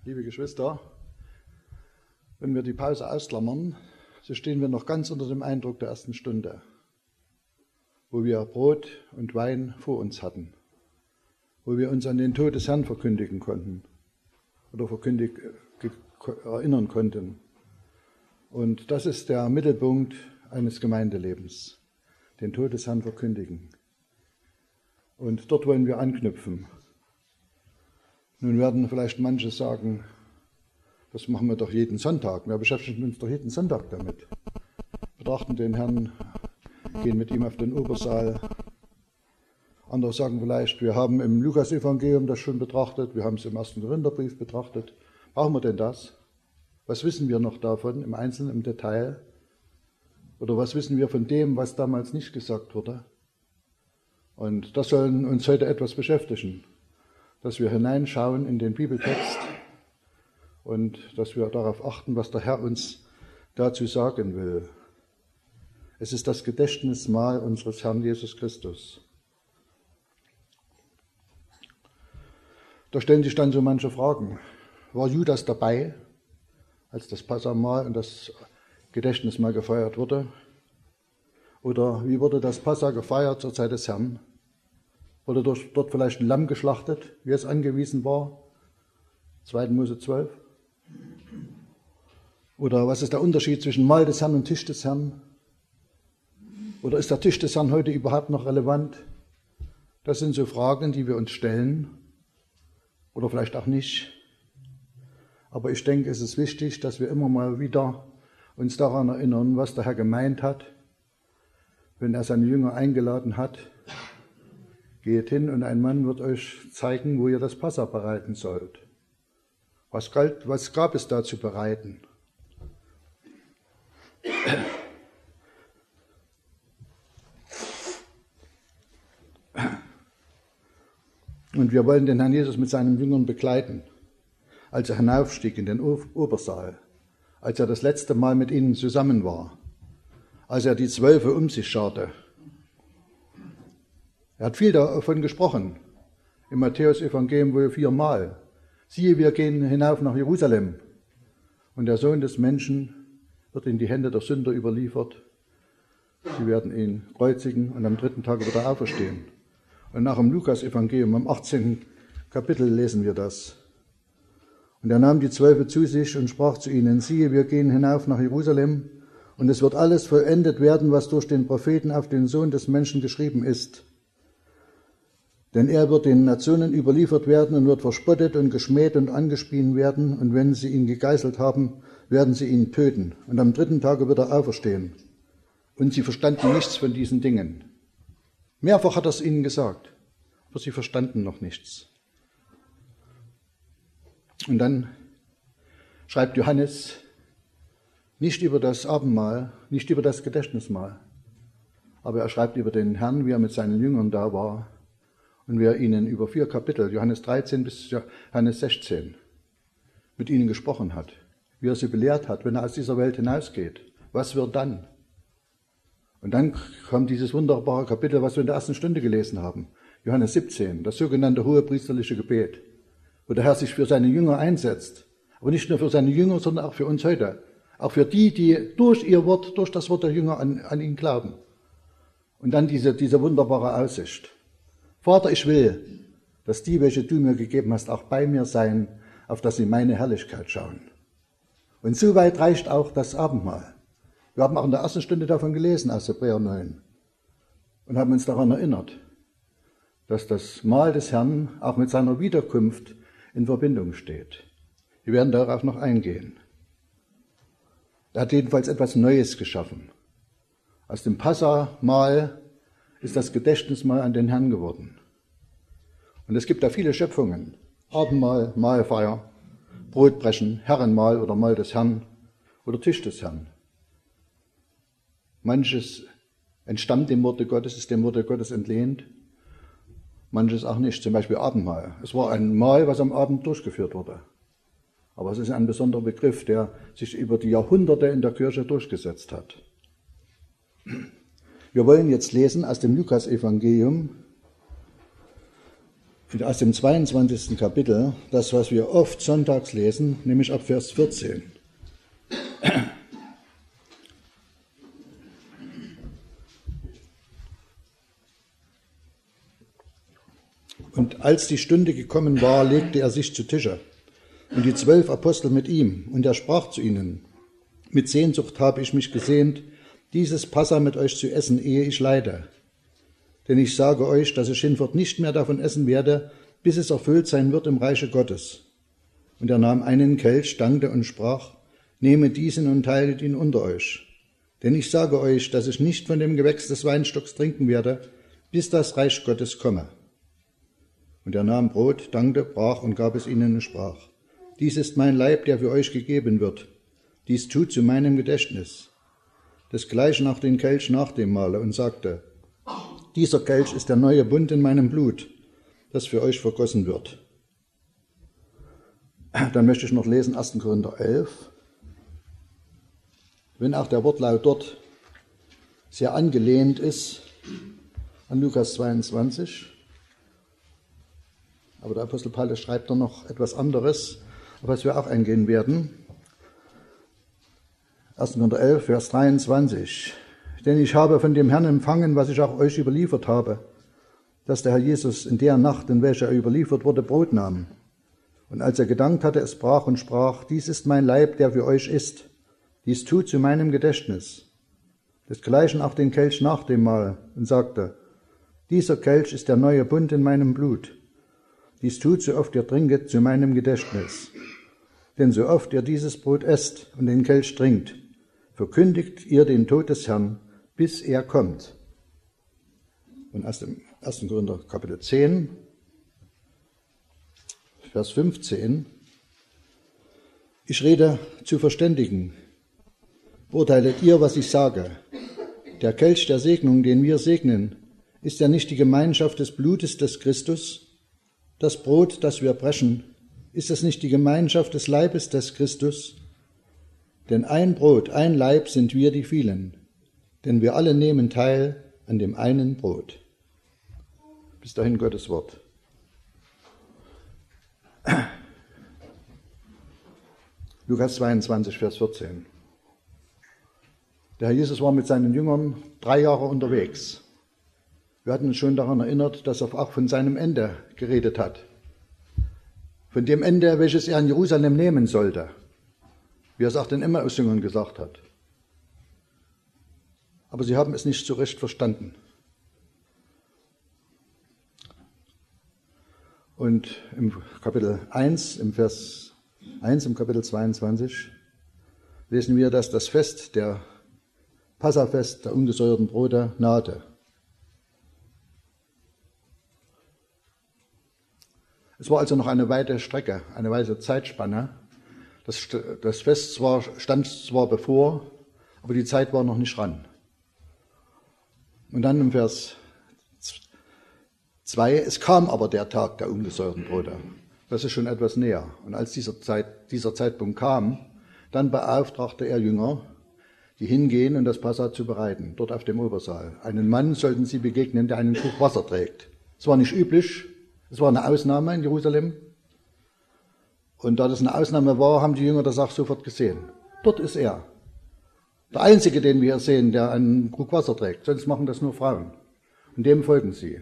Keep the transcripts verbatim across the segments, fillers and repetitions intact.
Liebe Geschwister, wenn wir die Pause ausklammern, so stehen wir noch ganz unter dem Eindruck der ersten Stunde, wo wir Brot und Wein vor uns hatten, wo wir uns an den Tod des Herrn verkündigen konnten oder verkündig, erinnern konnten. Und das ist der Mittelpunkt eines Gemeindelebens, den Tod des Herrn verkündigen. Und dort wollen wir anknüpfen. Nun werden vielleicht manche sagen, das machen wir doch jeden Sonntag. Wir beschäftigen uns doch jeden Sonntag damit. Betrachten den Herrn, gehen mit ihm auf den Obersaal. Andere sagen vielleicht, wir haben im Lukas-Evangelium das schon betrachtet, wir haben es im ersten Korintherbrief betrachtet. Brauchen wir denn das? Was wissen wir noch davon im Einzelnen, im Detail? Oder was wissen wir von dem, was damals nicht gesagt wurde? Und das soll uns heute etwas beschäftigen, dass wir hineinschauen in den Bibeltext und dass wir darauf achten, was der Herr uns dazu sagen will. Es ist das Gedächtnismahl unseres Herrn Jesus Christus. Da stellen sich dann so manche Fragen. War Judas dabei, als das Passahmahl und das Gedächtnismahl gefeiert wurde? Oder wie wurde das Passa gefeiert zur Zeit des Herrn? Wurde dort vielleicht ein Lamm geschlachtet, wie es angewiesen war? zweiter Mose zwölf. Oder was ist der Unterschied zwischen Mahl des Herrn und Tisch des Herrn? Oder ist der Tisch des Herrn heute überhaupt noch relevant? Das sind so Fragen, die wir uns stellen. Oder vielleicht auch nicht. Aber ich denke, es ist wichtig, dass wir immer mal wieder uns daran erinnern, was der Herr gemeint hat, wenn er seine Jünger eingeladen hat. Geht hin und ein Mann wird euch zeigen, wo ihr das Passa bereiten sollt. Was, galt, was gab es da zu bereiten? Und wir wollen den Herrn Jesus mit seinen Jüngern begleiten, als er hinaufstieg in den Obersaal, als er das letzte Mal mit ihnen zusammen war, als er die Zwölfe um sich scharte. Er hat viel davon gesprochen, im Matthäus-Evangelium wohl viermal. Siehe, wir gehen hinauf nach Jerusalem und der Sohn des Menschen wird in die Hände der Sünder überliefert. Sie werden ihn kreuzigen und am dritten Tag wieder auferstehen. Und nach dem Lukas-Evangelium, am achtzehnten Kapitel, lesen wir das. Und er nahm die Zwölfe zu sich und sprach zu ihnen, siehe, wir gehen hinauf nach Jerusalem und es wird alles vollendet werden, was durch den Propheten auf den Sohn des Menschen geschrieben ist. Denn er wird den Nationen überliefert werden und wird verspottet und geschmäht und angespien werden. Und wenn sie ihn gegeißelt haben, werden sie ihn töten. Und am dritten Tage wird er auferstehen. Und sie verstanden nichts von diesen Dingen. Mehrfach hat er es ihnen gesagt, aber sie verstanden noch nichts. Und dann schreibt Johannes nicht über das Abendmahl, nicht über das Gedächtnismahl, aber er schreibt über den Herrn, wie er mit seinen Jüngern da war. Und wer ihnen über vier Kapitel, Johannes dreizehn bis Johannes sechzehn, mit ihnen gesprochen hat, wie er sie belehrt hat, wenn er aus dieser Welt hinausgeht. Was wird dann? Und dann kommt dieses wunderbare Kapitel, was wir in der ersten Stunde gelesen haben, Johannes siebzehn, das sogenannte hohepriesterliche Gebet, wo der Herr sich für seine Jünger einsetzt. Aber nicht nur für seine Jünger, sondern auch für uns heute. Auch für die, die durch ihr Wort, durch das Wort der Jünger an, an ihn glauben. Und dann diese, diese wunderbare Aussicht. Vater, ich will, dass die, welche du mir gegeben hast, auch bei mir seien, auf dass sie meine Herrlichkeit schauen. Und so weit reicht auch das Abendmahl. Wir haben auch in der ersten Stunde davon gelesen, aus Hebräer neun, und haben uns daran erinnert, dass das Mahl des Herrn auch mit seiner Wiederkunft in Verbindung steht. Wir werden darauf noch eingehen. Er hat jedenfalls etwas Neues geschaffen. Aus dem Passahmahl ist das Gedächtnismahl an den Herrn geworden. Und es gibt da viele Schöpfungen. Abendmahl, Mahlfeier, Brotbrechen, Herrenmahl oder Mahl des Herrn oder Tisch des Herrn. Manches entstammt dem Worte Gottes, ist dem Worte Gottes entlehnt, manches auch nicht, zum Beispiel Abendmahl. Es war ein Mahl, was am Abend durchgeführt wurde. Aber es ist ein besonderer Begriff, der sich über die Jahrhunderte in der Kirche durchgesetzt hat. Wir wollen jetzt lesen aus dem Lukas-Evangelium Und aus dem zweiundzwanzigsten Kapitel, das, was wir oft sonntags lesen, nämlich ab Vers vierzehn. Und als die Stunde gekommen war, legte er sich zu Tische, und die zwölf Apostel mit ihm, und er sprach zu ihnen: Mit Sehnsucht habe ich mich gesehnt, dieses Passa mit euch zu essen, ehe ich leide. Denn ich sage euch, dass ich hinfort nicht mehr davon essen werde, bis es erfüllt sein wird im Reiche Gottes. Und er nahm einen Kelch, dankte und sprach: Nehmet diesen und teilet ihn unter euch. Denn ich sage euch, dass ich nicht von dem Gewächs des Weinstocks trinken werde, bis das Reich Gottes komme. Und er nahm Brot, dankte, brach und gab es ihnen und sprach: Dies ist mein Leib, der für euch gegeben wird. Dies tut zu meinem Gedächtnis. Desgleichen auch den Kelch nach dem Mahle und sagte: Dieser Kelch ist der neue Bund in meinem Blut, das für euch vergossen wird. Dann möchte ich noch lesen erster Korinther elf. Wenn auch der Wortlaut dort sehr angelehnt ist an Lukas zweiundzwanzig, aber der Apostel Paulus schreibt da noch etwas anderes, auf was wir auch eingehen werden. erster Korinther elf, Vers dreiundzwanzig. Denn ich habe von dem Herrn empfangen, was ich auch euch überliefert habe, dass der Herr Jesus in der Nacht, in welcher er überliefert wurde, Brot nahm. Und als er gedankt hatte, es brach und sprach: Dies ist mein Leib, der für euch ist. Dies tut zu meinem Gedächtnis. Desgleichen auch den Kelch nach dem Mahl und sagte: Dieser Kelch ist der neue Bund in meinem Blut. Dies tut, so oft ihr trinket, zu meinem Gedächtnis. Denn so oft ihr dieses Brot esst und den Kelch trinkt, verkündigt ihr den Tod des Herrn, bis er kommt. Und aus dem ersten Korinther Kapitel zehn, Vers fünfzehn. Ich rede zu Verständigen. Urteilet ihr, was ich sage. Der Kelch der Segnung, den wir segnen, ist ja nicht die Gemeinschaft des Blutes des Christus? Das Brot, das wir brechen, ist es nicht die Gemeinschaft des Leibes des Christus? Denn ein Brot, ein Leib sind wir die vielen, denn wir alle nehmen teil an dem einen Brot. Bis dahin Gottes Wort. Lukas zweiundzwanzig, Vers vierzehn. Der Herr Jesus war mit seinen Jüngern drei Jahre unterwegs. Wir hatten uns schon daran erinnert, dass er auch von seinem Ende geredet hat. Von dem Ende, welches er in Jerusalem nehmen sollte, wie er es auch den Emmaus-Jüngern gesagt hat. Aber sie haben es nicht so recht verstanden. Und im Kapitel eins, im Vers eins, im Kapitel zweiundzwanzig, lesen wir, dass das Fest, der Passafest der ungesäuerten Brote, nahte. Es war also noch eine weite Strecke, eine weite Zeitspanne. Das, das Fest zwar, stand zwar bevor, aber die Zeit war noch nicht ran. Und dann im Vers zwei, es kam aber der Tag der ungesäuerten Brote. Das ist schon etwas näher. Und als dieser, Zeit, dieser Zeitpunkt kam, dann beauftragte er Jünger, die hingehen und das Passa zu bereiten, dort auf dem Obersaal. Einen Mann sollten sie begegnen, der einen Krug Wasser trägt. Es war nicht üblich, es war eine Ausnahme in Jerusalem. Und da das eine Ausnahme war, haben die Jünger das auch sofort gesehen. Dort ist er. Der Einzige, den wir hier sehen, der einen Krug Wasser trägt. Sonst machen das nur Frauen. Und dem folgen sie.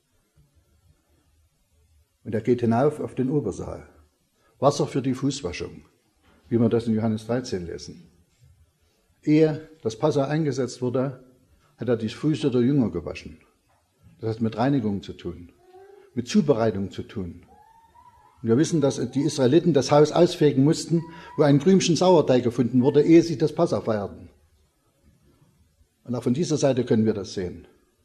Und er geht hinauf auf den Obersaal. Wasser für die Fußwaschung, wie wir das in Johannes dreizehn lesen. Ehe das Passa eingesetzt wurde, hat er die Füße der Jünger gewaschen. Das hat mit Reinigung zu tun, mit Zubereitung zu tun. Und wir wissen, dass die Israeliten das Haus ausfegen mussten, wo ein Krümchen Sauerteig gefunden wurde, ehe sie das Passa feierten. Und auch von dieser Seite können wir das sehen.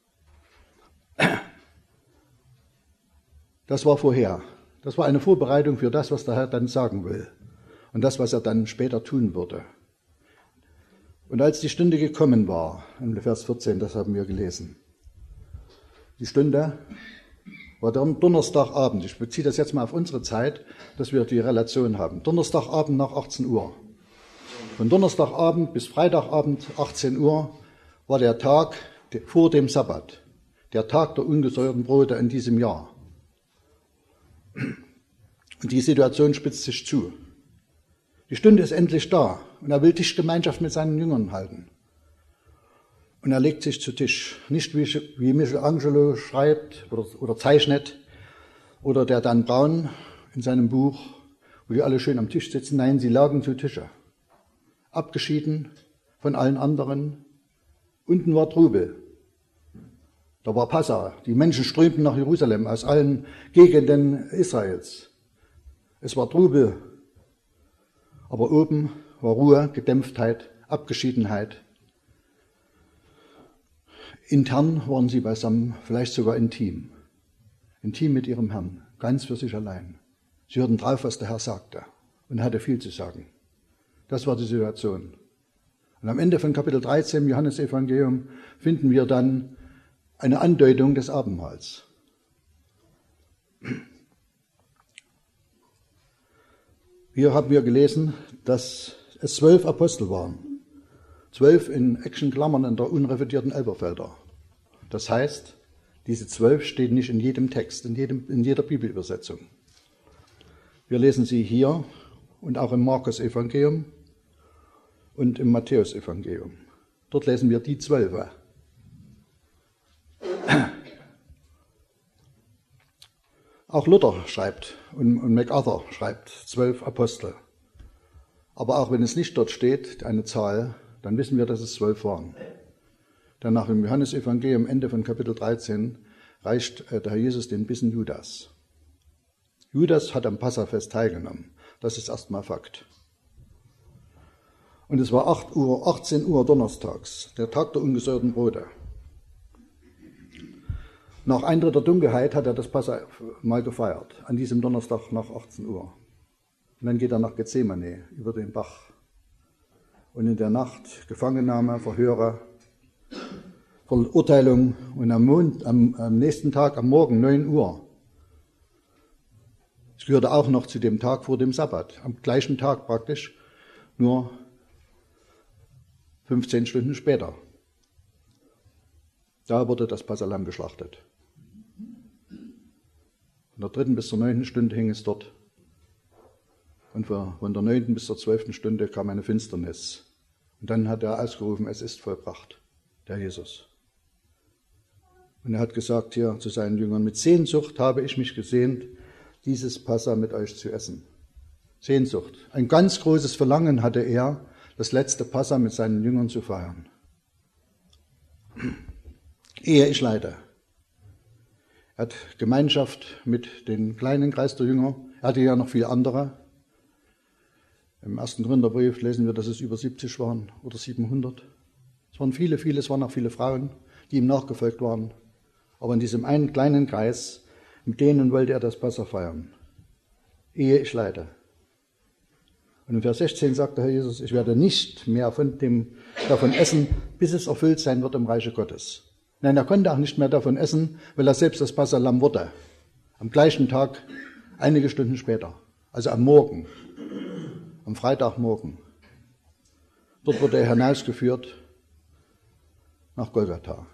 Das war vorher. Das war eine Vorbereitung für das, was der Herr dann sagen will. Und das, was er dann später tun würde. Und als die Stunde gekommen war, in Vers vierzehn, das haben wir gelesen. Die Stunde war Donnerstagabend. Ich beziehe das jetzt mal auf unsere Zeit, dass wir die Relation haben. Donnerstagabend nach achtzehn Uhr. Von Donnerstagabend bis Freitagabend achtzehn Uhr war der Tag vor dem Sabbat. Der Tag der ungesäuerten Brote in diesem Jahr. Und die Situation spitzt sich zu. Die Stunde ist endlich da und er will Tischgemeinschaft mit seinen Jüngern halten. Und er legt sich zu Tisch. Nicht wie, wie Michelangelo schreibt oder, oder zeichnet oder der Dan Brown in seinem Buch, wo die alle schön am Tisch sitzen. Nein, sie lagen zu Tische. Abgeschieden von allen anderen. Unten war Trubel. Da war Passa. Die Menschen strömten nach Jerusalem aus allen Gegenden Israels. Es war Trubel. Aber oben war Ruhe, Gedämpftheit, Abgeschiedenheit. Intern waren sie beisammen, vielleicht sogar intim. Intim mit ihrem Herrn, ganz für sich allein. Sie hörten drauf, was der Herr sagte und hatte viel zu sagen. Das war die Situation. Und am Ende von Kapitel dreizehn im Johannesevangelium finden wir dann eine Andeutung des Abendmahls. Hier haben wir gelesen, dass es zwölf Apostel waren. Zwölf in Actionklammern in der unrevidierten Elberfelder. Das heißt, diese zwölf stehen nicht in jedem Text, in, jedem, in jeder Bibelübersetzung. Wir lesen sie hier und auch im Markus-Evangelium und im Matthäus-Evangelium. Dort lesen wir die Zwölfe. Auch Luther schreibt und, und MacArthur schreibt zwölf Apostel. Aber auch wenn es nicht dort steht, eine Zahl, dann wissen wir, dass es zwölf waren. Denn nach dem Johannesevangelium, Ende von Kapitel dreizehn, reicht der Herr Jesus den Bissen Judas. Judas hat am Passafest teilgenommen. Das ist erstmal Fakt. Und es war acht Uhr, achtzehn Uhr donnerstags, der Tag der ungesäuerten Brote. Nach Eintritt der Dunkelheit hat er das Passa mal gefeiert, an diesem Donnerstag nach achtzehn Uhr. Und dann geht er nach Gethsemane über den Bach. Und in der Nacht Gefangennahme, Verhöre, Verurteilung und am, Mond, am, am nächsten Tag, am Morgen, neun Uhr. Es gehörte auch noch zu dem Tag vor dem Sabbat, am gleichen Tag praktisch, nur fünfzehn Stunden später. Da wurde das Passahlamm geschlachtet. Von der dritten bis zur neunten Stunde hing es dort. Und von der neunten bis zur zwölften Stunde kam eine Finsternis. Und dann hat er ausgerufen, es ist vollbracht, der Jesus. Und er hat gesagt hier zu seinen Jüngern, mit Sehnsucht habe ich mich gesehnt, dieses Passa mit euch zu essen. Sehnsucht. Ein ganz großes Verlangen hatte er, das letzte Passa mit seinen Jüngern zu feiern. Ehe ich leide. Er hat Gemeinschaft mit dem kleinen Kreis der Jünger. Er hatte ja noch viele andere. Im ersten Korintherbrief lesen wir, dass es über siebzig waren oder siebenhundert. Es waren viele, viele, es waren auch viele Frauen, die ihm nachgefolgt waren. Aber in diesem einen kleinen Kreis, mit denen wollte er das Passa feiern. Ehe ich leide. Und in Vers sechzehn sagt der Herr Jesus, ich werde nicht mehr von dem, davon essen, bis es erfüllt sein wird im Reiche Gottes. Nein, er konnte auch nicht mehr davon essen, weil er selbst das Passahlamm wurde. Am gleichen Tag, einige Stunden später, also am Morgen, am Freitagmorgen. Dort wurde er hinausgeführt nach Golgatha.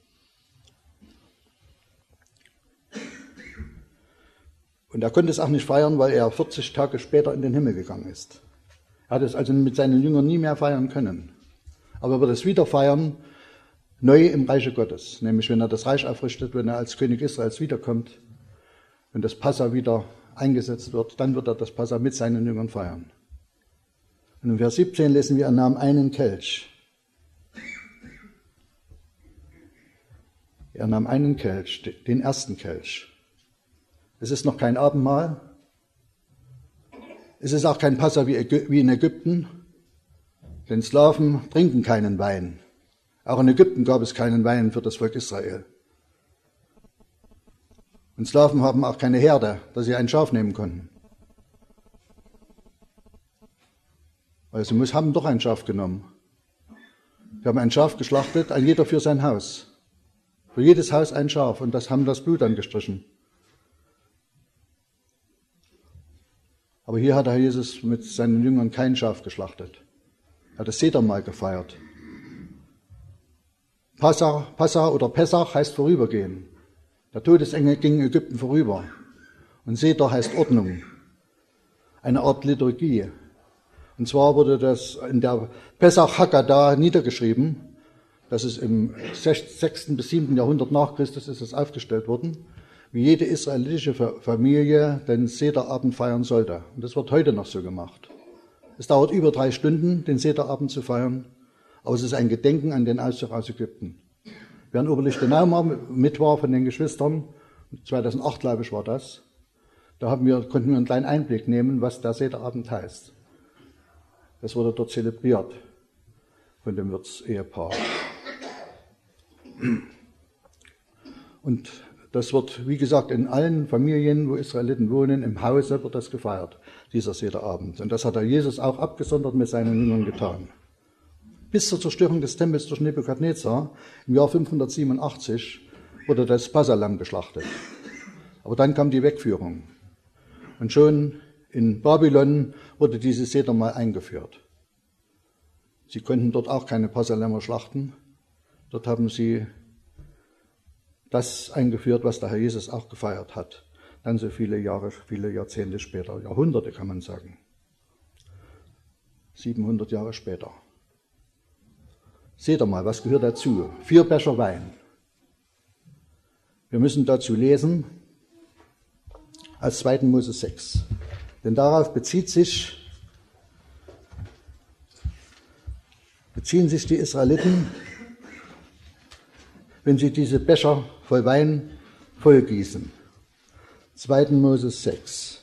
Und er konnte es auch nicht feiern, weil er vierzig Tage später in den Himmel gegangen ist. Er hat es also mit seinen Jüngern nie mehr feiern können. Aber er wird es wieder feiern, neu im Reiche Gottes. Nämlich wenn er das Reich aufrichtet, wenn er als König Israels wiederkommt, wenn das Passa wieder eingesetzt wird, dann wird er das Passa mit seinen Jüngern feiern. Und in Vers siebzehn lesen wir, er nahm einen Kelch. Er nahm einen Kelch, den ersten Kelch. Es ist noch kein Abendmahl. Es ist auch kein Passa wie in Ägypten. Denn Sklaven trinken keinen Wein. Auch in Ägypten gab es keinen Wein für das Volk Israel. Und Sklaven haben auch keine Herde, dass sie ein Schaf nehmen konnten. Also sie haben doch ein Schaf genommen. Sie haben ein Schaf geschlachtet, ein jeder für sein Haus. Für jedes Haus ein Schaf und das haben das Blut angestrichen. Aber hier hat der Herr Jesus mit seinen Jüngern kein Schaf geschlachtet. Er hat das Sedermahl gefeiert. Passa, Passa oder Pessach heißt vorübergehen. Der Todesengel ging in Ägypten vorüber. Und Seder heißt Ordnung, eine Art Liturgie. Und zwar wurde das in der Pesach Haggadah niedergeschrieben. Das ist im sechsten bis siebten Jahrhundert nach Christus ist es aufgestellt worden, wie jede israelitische Familie den Sederabend feiern sollte. Und das wird heute noch so gemacht. Es dauert über drei Stunden, den Sederabend zu feiern, aber es ist ein Gedenken an den Auszug aus Ägypten. Wer in Oberlichtenau mit war von den Geschwistern, zweitausendacht glaube ich war das, da haben wir, konnten wir einen kleinen Einblick nehmen, was der Sederabend heißt. Das wurde dort zelebriert von dem Wirtsehepaar. Und das wird, wie gesagt, in allen Familien, wo Israeliten wohnen, im Hause wird das gefeiert, dieser Sederabend. Und das hat der Jesus auch abgesondert mit seinen Jüngern getan. Bis zur Zerstörung des Tempels durch Nebukadnezar im Jahr fünfhundertsiebenundachtzig wurde das Passahlamm geschlachtet. Aber dann kam die Wegführung. Und schon in Babylon wurde dieses Sedermahl eingeführt. Sie konnten dort auch keine Passalämmer schlachten. Dort haben sie das eingeführt, was der Herr Jesus auch gefeiert hat. Dann so viele Jahre, viele Jahrzehnte später, Jahrhunderte kann man sagen. siebenhundert Jahre später. Seht ihr mal, was gehört dazu? Vier Becher Wein. Wir müssen dazu lesen aus zweiten Mose sechs. Denn darauf bezieht sich, beziehen sich die Israeliten, wenn sie diese Becher voll Wein vollgießen. zweiten Mose sechs.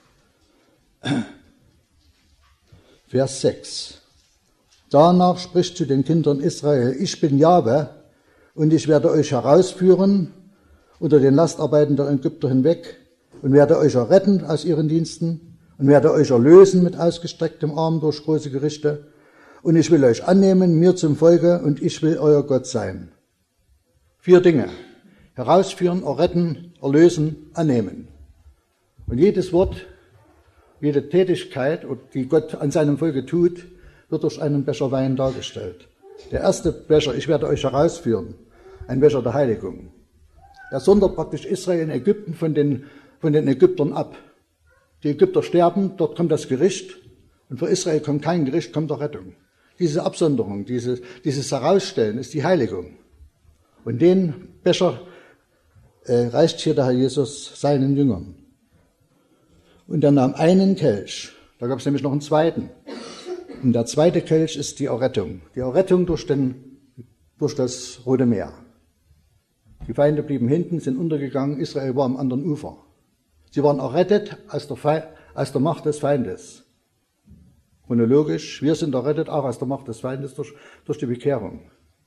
Vers sechs. Danach spricht zu den Kindern Israel: Ich bin Jahwe, und ich werde euch herausführen unter den Lastarbeiten der Ägypter hinweg und werde euch erretten aus ihren Diensten und werde euch erlösen mit ausgestrecktem Arm durch große Gerichte. Und ich will euch annehmen, mir zum Volke, und ich will euer Gott sein. Vier Dinge: herausführen, erretten, erlösen, annehmen. Und jedes Wort, jede Tätigkeit, die Gott an seinem Volke tut, wird durch einen Becher Wein dargestellt. Der erste Becher: Ich werde euch herausführen, ein Becher der Heiligung. Er sondert praktisch Israel in Ägypten von den, von den Ägyptern ab. Die Ägypter sterben, dort kommt das Gericht, und für Israel kommt kein Gericht, kommt der Rettung. Diese Absonderung, diese, dieses Herausstellen ist die Heiligung. Und den Becher äh, reicht hier der Herr Jesus seinen Jüngern. Und er nahm einen Kelch, da gab es nämlich noch einen zweiten. Und der zweite Kelch ist die Errettung. Die Errettung durch, den, durch das Rote Meer. Die Feinde blieben hinten, sind untergegangen, Israel war am anderen Ufer. Sie waren errettet aus der, Fe- aus der Macht des Feindes. Chronologisch, wir sind errettet auch aus der Macht des Feindes durch, durch die Bekehrung.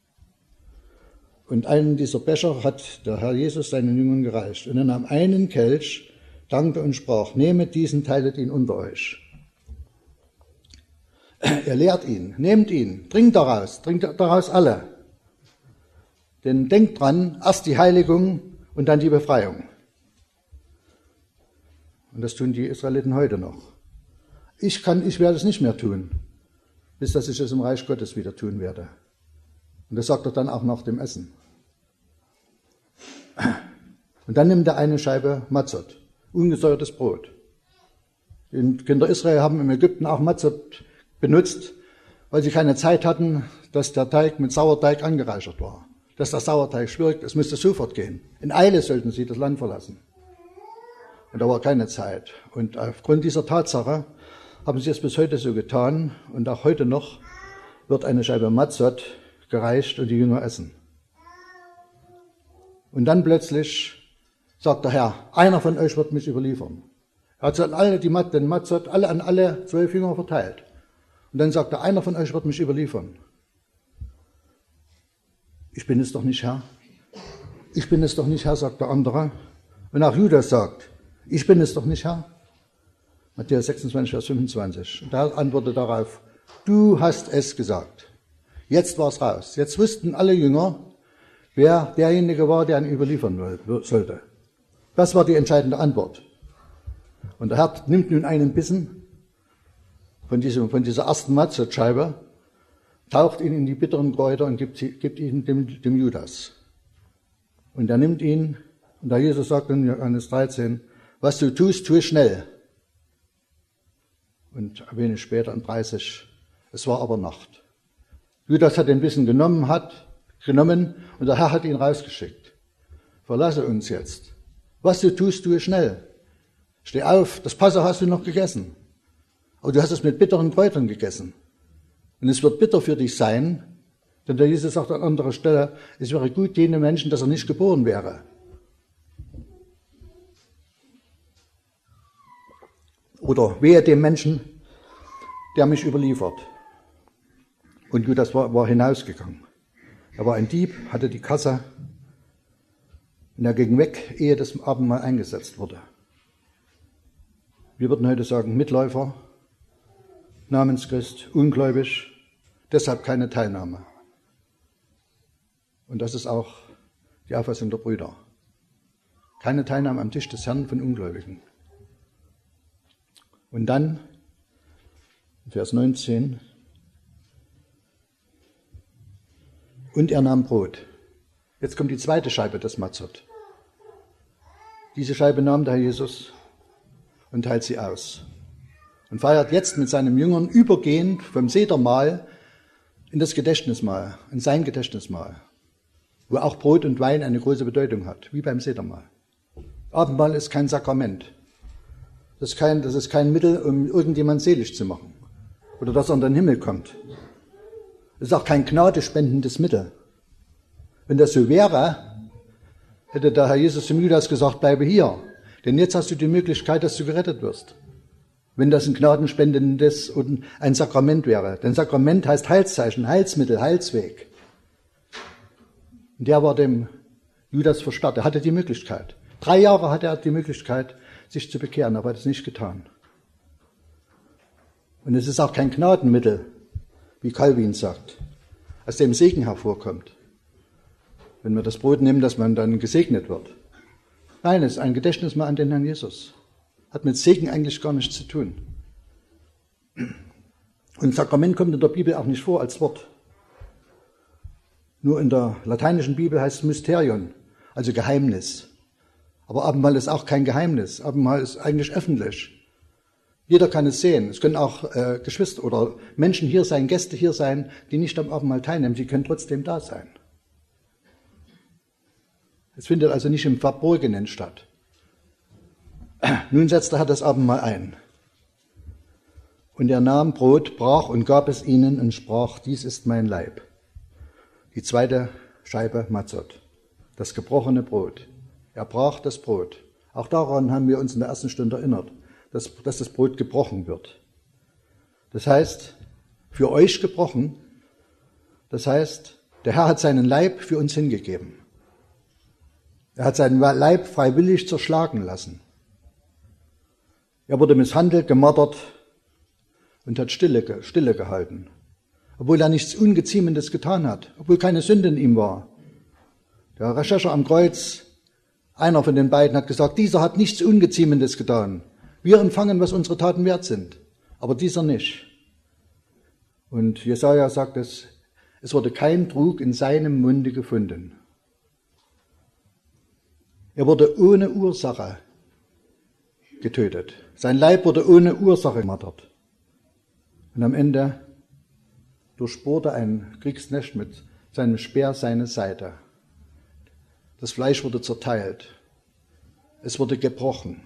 Und einen dieser Becher hat der Herr Jesus seinen Jüngern gereicht. Und er nahm einen Kelch, dankte und sprach: Nehmet diesen, teilet ihn unter euch. Er lehrt ihn, nehmt ihn, trinkt daraus, trinkt daraus alle. Denn denkt dran, erst die Heiligung und dann die Befreiung. Und das tun die Israeliten heute noch. Ich kann, ich werde es nicht mehr tun, bis dass ich es im Reich Gottes wieder tun werde. Und das sagt er dann auch nach dem Essen. Und dann nimmt er eine Scheibe Matzot, ungesäuertes Brot. Die Kinder Israel haben im Ägypten auch Matzot benutzt, weil sie keine Zeit hatten, dass der Teig mit Sauerteig angereichert war. Dass der Sauerteig schwirrt, es musste sofort gehen. In Eile sollten sie das Land verlassen. Und da war keine Zeit. Und aufgrund dieser Tatsache haben sie es bis heute so getan. Und auch heute noch wird eine Scheibe Matzot gereicht und die Jünger essen. Und dann plötzlich sagt der Herr: Einer von euch wird mich überliefern. Er hat an alle die Mat, den Matzot alle an alle zwölf Jünger verteilt. Und dann sagt er: Einer von euch wird mich überliefern. Ich bin es doch nicht, Herr. Ich bin es doch nicht, Herr, sagt der andere. Und auch Judas sagt: Ich bin es doch nicht, Herr. Matthäus sechsundzwanzig, Vers fünfundzwanzig. Und da antwortet darauf: Du hast es gesagt. Jetzt war es raus. Jetzt wussten alle Jünger, wer derjenige war, der ihn überliefern sollte. Das war die entscheidende Antwort. Und der Herr nimmt nun einen Bissen von, diesem, von dieser ersten Matzotscheibe, taucht ihn in die bitteren Kräuter und gibt, gibt ihn dem, dem Judas. Und er nimmt ihn, und da Jesus sagt in Johannes dreizehn, was du tust, tue schnell. Und ein wenig später in dreißig, es war aber Nacht. Judas hat ein bisschen genommen, hat, genommen und der Herr hat ihn rausgeschickt. Verlasse uns jetzt. Was du tust, tue schnell. Steh auf, das Passa hast du noch gegessen. Aber du hast es mit bitteren Kräutern gegessen. Und es wird bitter für dich sein, denn der Jesus sagt an anderer Stelle, es wäre gut jenem Menschen, dass er nicht geboren wäre. Oder wehe dem Menschen, der mich überliefert. Und Judas war, war hinausgegangen. Er war ein Dieb, hatte die Kasse und er ging weg, ehe das Abendmahl eingesetzt wurde. Wir würden heute sagen, Mitläufer, Namenschrist, ungläubig, deshalb keine Teilnahme. Und das ist auch die Auffassung der Brüder. Keine Teilnahme am Tisch des Herrn von Ungläubigen. Und dann, Vers neunzehn, und er nahm Brot. Jetzt kommt die zweite Scheibe des Matzot. Diese Scheibe nahm der Herr Jesus und teilt sie aus. Und feiert jetzt mit seinen Jüngern übergehend vom Sedermahl in das Gedächtnismahl, in sein Gedächtnismahl, wo auch Brot und Wein eine große Bedeutung hat, wie beim Sedermahl. Abendmahl ist kein Sakrament. Das ist kein, das ist kein Mittel, um irgendjemand selig zu machen oder dass er in den Himmel kommt. Es ist auch kein gnadespendendes Mittel. Wenn das so wäre, hätte der Herr Jesus zum Judas gesagt, bleibe hier, denn jetzt hast du die Möglichkeit, dass du gerettet wirst. Wenn das ein gnadenspendendes und ein Sakrament wäre. Denn Sakrament heißt Heilszeichen, Heilsmittel, Heilsweg. Und der war dem Judas versperrt. Er hatte die Möglichkeit. Drei Jahre hatte er die Möglichkeit, sich zu bekehren, aber er hat es nicht getan. Und es ist auch kein Gnadenmittel, wie Calvin sagt, aus dem Segen hervorkommt. Wenn wir das Brot nehmen, dass man dann gesegnet wird. Nein, es ist ein Gedächtnismahl an den Herrn Jesus. Hat mit Segen eigentlich gar nichts zu tun. Und Sakrament kommt in der Bibel auch nicht vor als Wort. Nur in der lateinischen Bibel heißt es Mysterion, also Geheimnis. Aber Abendmahl ist auch kein Geheimnis. Abendmahl ist eigentlich öffentlich. Jeder kann es sehen. Es können auch äh, Geschwister oder Menschen hier sein, Gäste hier sein, die nicht am Abendmahl teilnehmen. Sie können trotzdem da sein. Es findet also nicht im Verborgenen statt. Nun setzte der Herr das Abendmahl ein. Und er nahm Brot, brach und gab es ihnen und sprach, dies ist mein Leib. Die zweite Scheibe Matzot, das gebrochene Brot. Er brach das Brot. Auch daran haben wir uns in der ersten Stunde erinnert, dass, dass das Brot gebrochen wird. Das heißt, für euch gebrochen, das heißt, der Herr hat seinen Leib für uns hingegeben. Er hat seinen Leib freiwillig zerschlagen lassen. Er wurde misshandelt, gemartert und hat Stille, Stille gehalten, obwohl er nichts Ungeziemendes getan hat, obwohl keine Sünde in ihm war. Der Rechercher am Kreuz, einer von den beiden, hat gesagt, dieser hat nichts Ungeziemendes getan. Wir empfangen, was unsere Taten wert sind, aber dieser nicht. Und Jesaja sagt es, es wurde kein Trug in seinem Munde gefunden. Er wurde ohne Ursache getötet. Sein Leib wurde ohne Ursache gemartert. Und am Ende durchbohrte ein Kriegsknecht mit seinem Speer seine Seite. Das Fleisch wurde zerteilt. Es wurde gebrochen.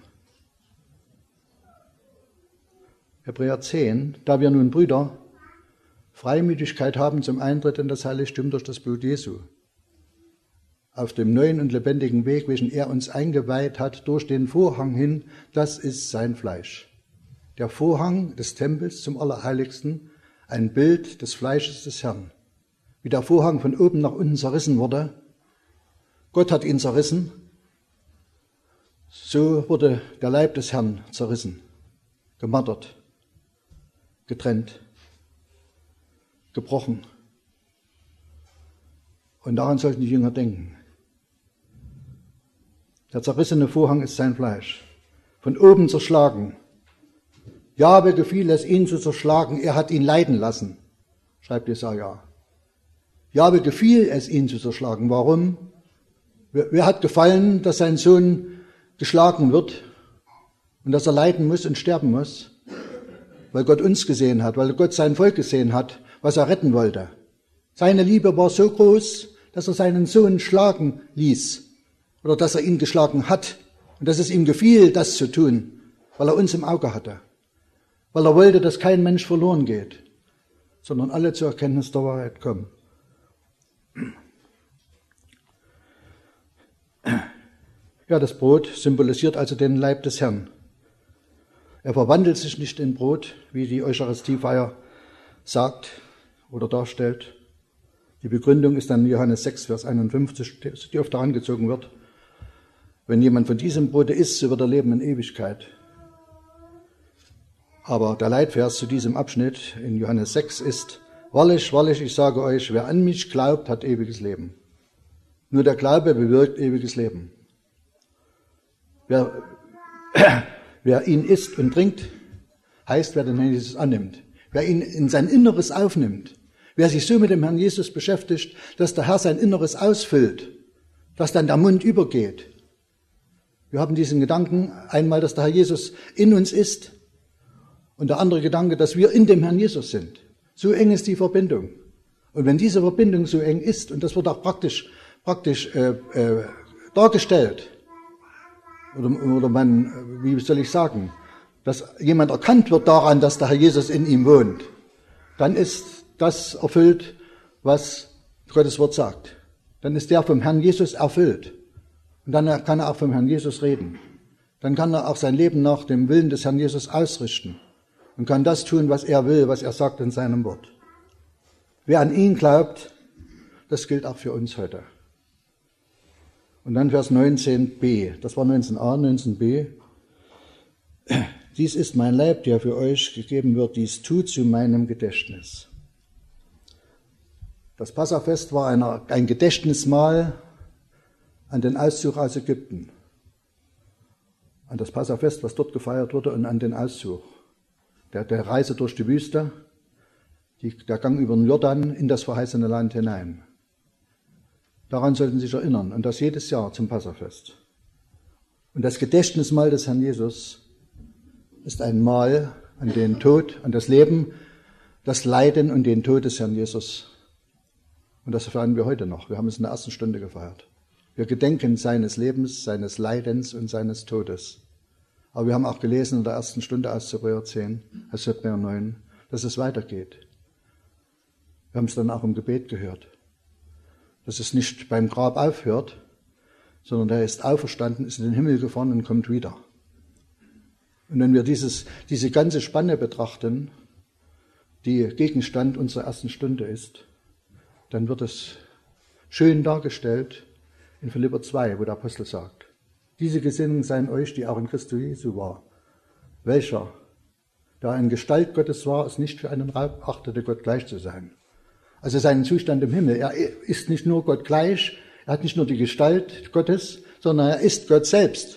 Hebräer zehn, da wir nun, Brüder, Freimütigkeit haben zum Eintritt in das Heiligtum durch das Blut Jesu, auf dem neuen und lebendigen Weg, welchen er uns eingeweiht hat, durch den Vorhang hin, das ist sein Fleisch. Der Vorhang des Tempels zum Allerheiligsten, ein Bild des Fleisches des Herrn. Wie der Vorhang von oben nach unten zerrissen wurde, Gott hat ihn zerrissen, so wurde der Leib des Herrn zerrissen, gemartert, getrennt, gebrochen. Und daran sollten die Jünger denken. Der zerrissene Vorhang ist sein Fleisch, von oben zerschlagen. Jahwe gefiel es, ihn zu zerschlagen, er hat ihn leiden lassen, schreibt Jesaja. Jahwe gefiel es, ihn zu zerschlagen. Warum? Wer hat gefallen, dass sein Sohn geschlagen wird und dass er leiden muss und sterben muss, weil Gott uns gesehen hat, weil Gott sein Volk gesehen hat, was er retten wollte. Seine Liebe war so groß, dass er seinen Sohn schlagen ließ oder dass er ihn geschlagen hat und dass es ihm gefiel, das zu tun, weil er uns im Auge hatte, weil er wollte, dass kein Mensch verloren geht, sondern alle zur Erkenntnis der Wahrheit kommen. Ja, das Brot symbolisiert also den Leib des Herrn. Er verwandelt sich nicht in Brot, wie die Eucharistiefeier sagt oder darstellt. Die Begründung ist dann Johannes sechs, Vers einundfünfzig, die oft herangezogen wird. Wenn jemand von diesem Brote isst, so wird er leben in Ewigkeit. Aber der Leitvers zu diesem Abschnitt in Johannes sechs ist: Wahrlich, wahrlich, ich sage euch, wer an mich glaubt, hat ewiges Leben. Nur der Glaube bewirkt ewiges Leben. Wer, wer ihn isst und trinkt, heißt, wer den Herrn Jesus annimmt. Wer ihn in sein Inneres aufnimmt, wer sich so mit dem Herrn Jesus beschäftigt, dass der Herr sein Inneres ausfüllt, dass dann der Mund übergeht. Wir haben diesen Gedanken einmal, dass der Herr Jesus in uns ist, und der andere Gedanke, dass wir in dem Herrn Jesus sind. So eng ist die Verbindung. Und wenn diese Verbindung so eng ist, und das wird auch praktisch, praktisch äh, äh, dargestellt, oder, oder man, wie soll ich sagen, dass jemand erkannt wird daran, dass der Herr Jesus in ihm wohnt, dann ist das erfüllt, was Gottes Wort sagt. Dann ist der vom Herrn Jesus erfüllt. Und dann kann er auch vom Herrn Jesus reden. Dann kann er auch sein Leben nach dem Willen des Herrn Jesus ausrichten und kann das tun, was er will, was er sagt in seinem Wort. Wer an ihn glaubt, das gilt auch für uns heute. Und dann Vers neunzehn b, das war neunzehn a, neunzehn b. Dies ist mein Leib, der für euch gegeben wird, dies tut zu meinem Gedächtnis. Das Passafest war eine, ein Gedächtnismahl an den Auszug aus Ägypten, an das Passafest, was dort gefeiert wurde, und an den Auszug, der, der Reise durch die Wüste, die, der Gang über den Jordan in das verheißene Land hinein. Daran sollten Sie sich erinnern, und das jedes Jahr zum Passafest. Und das Gedächtnismahl des Herrn Jesus ist ein Mahl an den Tod, an das Leben, das Leiden und den Tod des Herrn Jesus. Und das feiern wir heute noch. Wir haben es in der ersten Stunde gefeiert. Wir gedenken seines Lebens, seines Leidens und seines Todes. Aber wir haben auch gelesen in der ersten Stunde aus Hebräer zehn, aus Hebräer neun, dass es weitergeht. Wir haben es dann auch im Gebet gehört, dass es nicht beim Grab aufhört, sondern er ist auferstanden, ist in den Himmel gefahren und kommt wieder. Und wenn wir dieses, diese ganze Spanne betrachten, die Gegenstand unserer ersten Stunde ist, dann wird es schön dargestellt in Philipper zwei, wo der Apostel sagt: Diese Gesinnung sei in euch, die auch in Christus Jesu war, welcher, da in Gestalt Gottes war, es nicht für einen Raub achtete, Gott gleich zu sein. Also seinen Zustand im Himmel. Er ist nicht nur Gott gleich, er hat nicht nur die Gestalt Gottes, sondern er ist Gott selbst.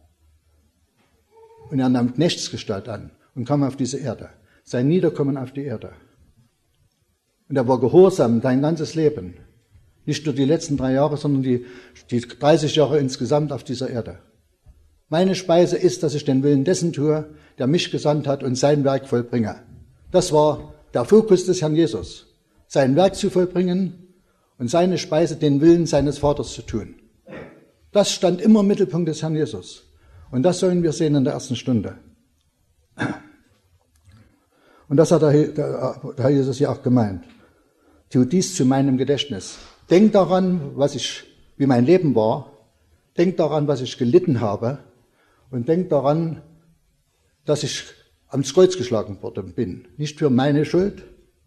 Und er nahm Knechtsgestalt an und kam auf diese Erde. Sein Niederkommen auf die Erde. Und er war gehorsam sein ganzes Leben. Nicht nur die letzten drei Jahre, sondern die, die dreißig Jahre insgesamt auf dieser Erde. Meine Speise ist, dass ich den Willen dessen tue, der mich gesandt hat und sein Werk vollbringe. Das war der Fokus des Herrn Jesus. Sein Werk zu vollbringen und seine Speise, den Willen seines Vaters zu tun. Das stand immer im Mittelpunkt des Herrn Jesus. Und das sollen wir sehen in der ersten Stunde. Und das hat der Herr Jesus ja auch gemeint. Tu dies zu meinem Gedächtnis. Denk daran, was ich, wie mein Leben war. Denk daran, was ich gelitten habe. Und denk daran, dass ich ans Kreuz geschlagen worden bin. Nicht für meine Schuld,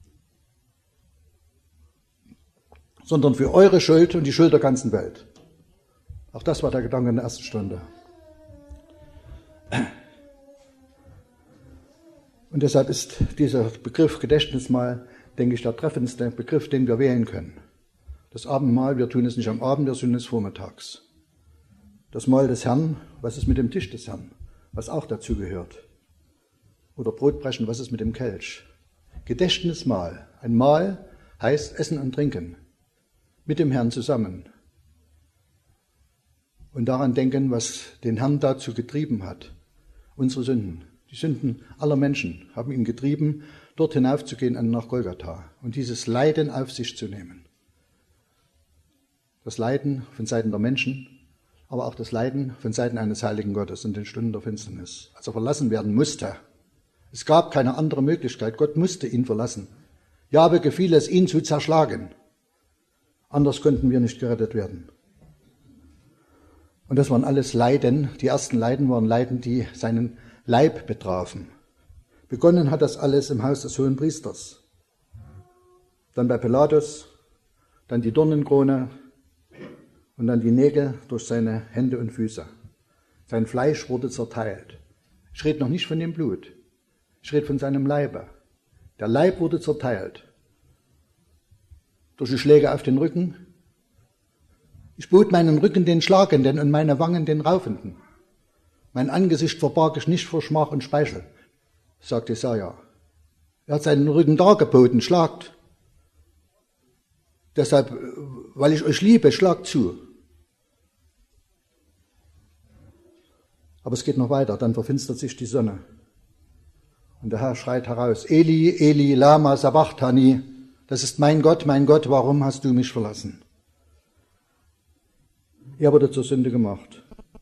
sondern für eure Schuld und die Schuld der ganzen Welt. Auch das war der Gedanke in der ersten Stunde. Und deshalb ist dieser Begriff Gedächtnismahl, denke ich, der treffendste Begriff, den wir wählen können. Das Abendmahl, wir tun es nicht am Abend, wir tun es vormittags. Das Mahl des Herrn, was ist mit dem Tisch des Herrn, was auch dazu gehört. Oder Brotbrechen, was ist mit dem Kelch. Gedächtnismahl. Ein Mahl heißt Essen und Trinken. Mit dem Herrn zusammen. Und daran denken, was den Herrn dazu getrieben hat. Unsere Sünden, die Sünden aller Menschen haben ihn getrieben, dort hinaufzugehen nach Golgatha und dieses Leiden auf sich zu nehmen. Das Leiden von Seiten der Menschen, aber auch das Leiden von Seiten eines heiligen Gottes in den Stunden der Finsternis, als er verlassen werden musste. Es gab keine andere Möglichkeit, Gott musste ihn verlassen. Jahwe gefiel es, ihn zu zerschlagen. Anders konnten wir nicht gerettet werden. Und das waren alles Leiden, die ersten Leiden waren Leiden, die seinen Leib betrafen. Begonnen hat das alles im Haus des Hohenpriesters. Dann bei Pilatus, dann die Dornenkrone und dann die Nägel durch seine Hände und Füße. Sein Fleisch wurde zerteilt. Ich rede noch nicht von dem Blut, ich rede von seinem Leibe. Der Leib wurde zerteilt. Durch die Schläge auf den Rücken. Ich bot meinen Rücken den Schlagenden und meine Wangen den Raufenden. Mein Angesicht verbarg ich nicht vor Schmach und Speichel, sagt Jesaja. Er hat seinen Rücken dargeboten, schlagt. Deshalb, weil ich euch liebe, schlagt zu. Aber es geht noch weiter, dann verfinstert sich die Sonne. Und der Herr schreit heraus, Eli, Eli, lama sabachthani, das ist mein Gott, mein Gott, warum hast du mich verlassen? Er wurde zur Sünde gemacht.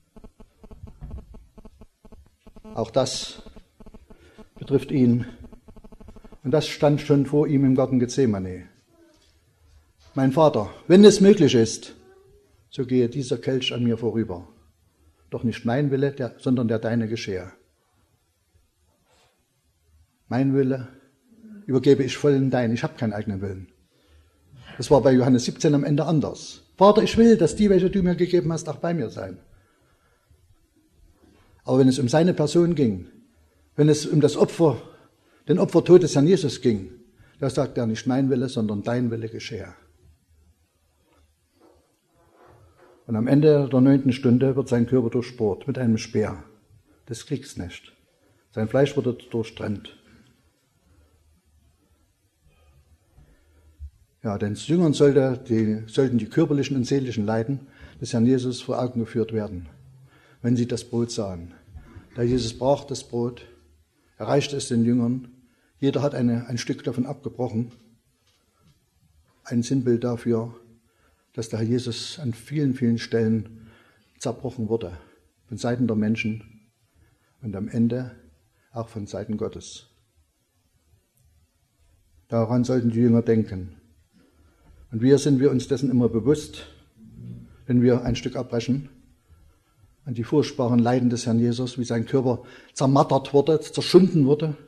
Auch das betrifft ihn. Und das stand schon vor ihm im Garten Gethsemane. Mein Vater, wenn es möglich ist, so gehe dieser Kelch an mir vorüber. Doch nicht mein Wille, der, sondern der deine geschehe. Mein Wille übergebe ich voll in dein. Ich habe keinen eigenen Willen. Das war bei Johannes siebzehn am Ende anders. Vater, ich will, dass die, welche du mir gegeben hast, auch bei mir sein. Aber wenn es um seine Person ging, wenn es um das Opfer, den Opfertod des Herrn Jesus ging, da sagt er nicht mein Wille, sondern dein Wille geschehe. Und am Ende der neunten Stunde wird sein Körper durchbohrt mit einem Speer des Kriegsknechts. Sein Fleisch wurde durchtrennt. Ja, den Jüngern sollte die, sollten die körperlichen und seelischen Leiden des Herrn Jesus vor Augen geführt werden, wenn sie das Brot sahen. Da Jesus brach das Brot, erreichte es den Jüngern. Jeder hat eine, ein Stück davon abgebrochen. Ein Sinnbild dafür, dass der Herr Jesus an vielen, vielen Stellen zerbrochen wurde, von Seiten der Menschen und am Ende auch von Seiten Gottes. Daran sollten die Jünger denken. Und wir sind wir uns dessen immer bewusst, wenn wir ein Stück abbrechen, an die furchtbaren Leiden des Herrn Jesus, wie sein Körper zermattert wurde, zerschunden wurde.